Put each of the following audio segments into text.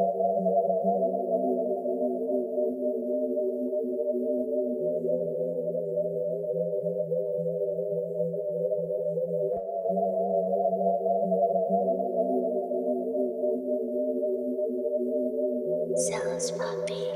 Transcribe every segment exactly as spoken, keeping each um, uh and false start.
Sounds poppy.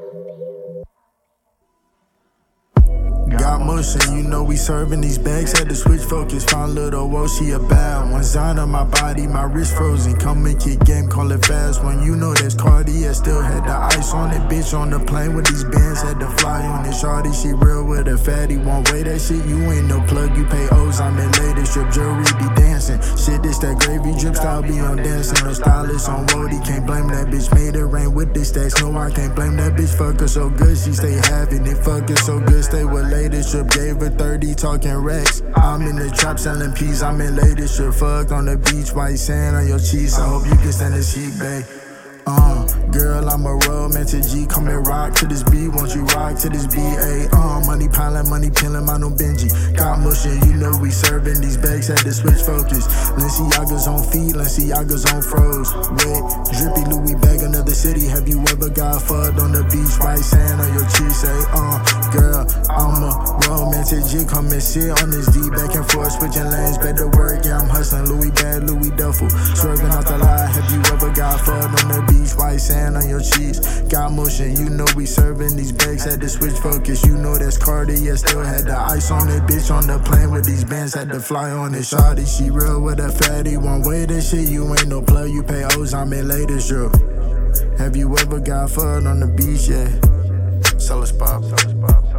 Got motion, you know we serving these bags. Had to switch focus, found little woe, she a bad one. Zine on my body, my wrist frozen. Come and kick game, call it fast one. You know that's Cardi, I still had the ice on it. Bitch on the plane with these bands, had to fly on it. Shorty, she real with a fatty, won't weigh that shit. You ain't no plug, you pay O's, I'm in latest strip. Jewelry be dancing, shit this that gravy drip style be on dancing. No stylist on roadie, can't blame that bitch. Made it rain with this stacks, no I can't blame that bitch. Fuck her so good, she stay having it. Fuck her so good, stay with latest strip. Gave her thirty, talking racks. I'm in the trap selling peas, I'm in latest strip. Fucked on the beach, white sand on your cheeks. I hope you can stand this heat, babe. Uh, girl, I'm a romantic G. Come and rock to this beat, won't you rock to this B A? Uh, money piling, money peeling, my no Benji. Got motion, you know we serving these bags, had to switch focus. Lenciaga's on feet, Lenciaga's on froze. Wet, drippy Louis bag, another city. Have you ever got fucked on the beach, white sand on your cheeks? Say, uh, girl, I'm a romantic G. Come and sit on this D, back and forth, switching lanes, better work. Yeah, I'm hustling, Louis bag, Louis duffel. Swerving out the line, have you ever got fucked on the beach, white sand on your cheeks? Got motion, you know we serving these bags, had to switch focus. You know that's Cardi, yeah, still had the ice on it. Bitch on the plane with these bands, had to fly on it. Shawty, she real with a fatty, won't weigh that shit. You ain't no plug, you pay O's, I'm in latest drip. Have you ever got fucked on the beach, yeah? Sell us pop, sell us pop.